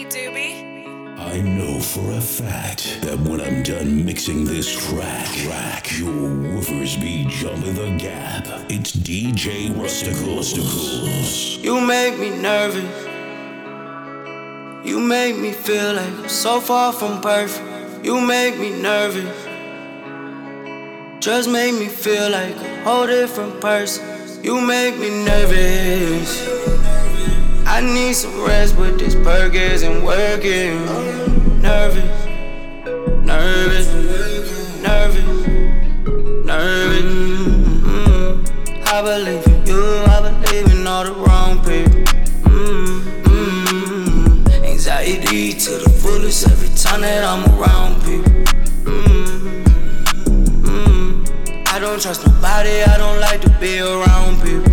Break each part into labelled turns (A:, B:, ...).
A: Doobie.
B: I know for a fact that when I'm done mixing this track, your woofers be jumping the gap. It's DJ Rusticles.
C: You make me nervous. You make me feel like I'm so far from perfect. You make me nervous. Just make me feel like a whole different person. You make me nervous. I need some rest, but this perk isn't working. Nervous, nervous, nervous, nervous. I believe in you, I believe in all the wrong people. Anxiety to the fullest every time that I'm around people. I don't trust nobody, I don't like to be around people.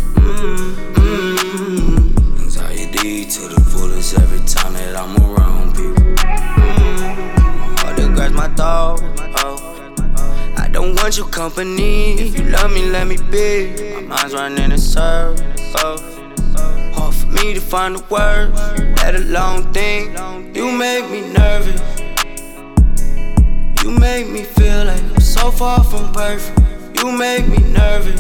C: To the fullest every time that I'm around people. All the grass, my dog. Oh, I don't want your company. If you love me, let me be. My mind's running in circles. Hard for me to find the words, let alone think. You make me nervous. You make me feel like I'm so far from perfect. You make me nervous.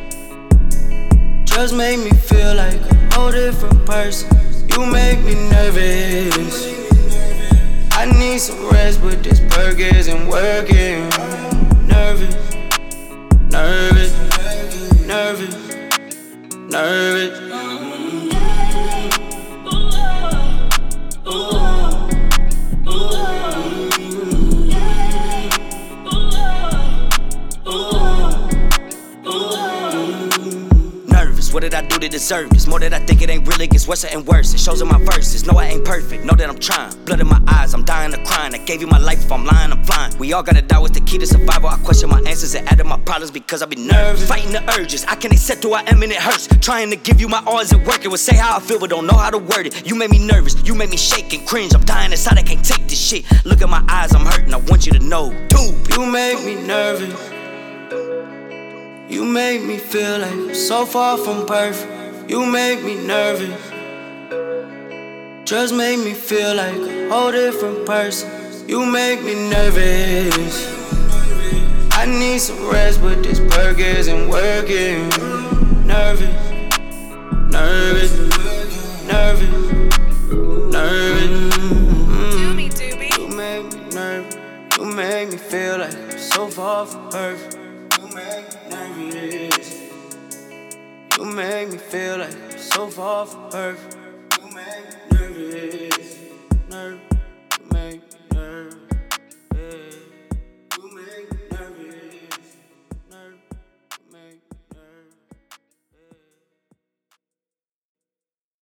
C: Just make me feel like a whole different person. You make me nervous. I need some rest, but this perk isn't working. Nervous, nervous, nervous, nervous.
D: What did I do to deserve this? More that I think it ain't really gets worse and worse. It shows in my verses. No, I ain't perfect. Know that I'm trying. Blood in my eyes, I'm dying of crying. I gave you my life. If I'm lying, I'm flying. We all gotta die with the key to survival. I question my answers and added my problems because I be nervous. Fighting the urges. I can't accept who I am and it hurts. Trying to give you my all isn't working. Would say how I feel but don't know how to word it. You made me nervous. You made me shake and cringe. I'm dying inside. I can't take this shit. Look at my eyes. I'm hurting. I want you to know. Dude,
C: you make me nervous. You make me feel like I'm so far from perfect. You make me nervous. Just make me feel like a whole different person. You make me nervous. I need some rest, but this perk isn't working. Nervous, nervous, nervous, nervous.
A: Doobie.
C: You make me nervous. You make me feel like I'm so far from perfect. You make me nervous. You make me feel like I'm so far from her.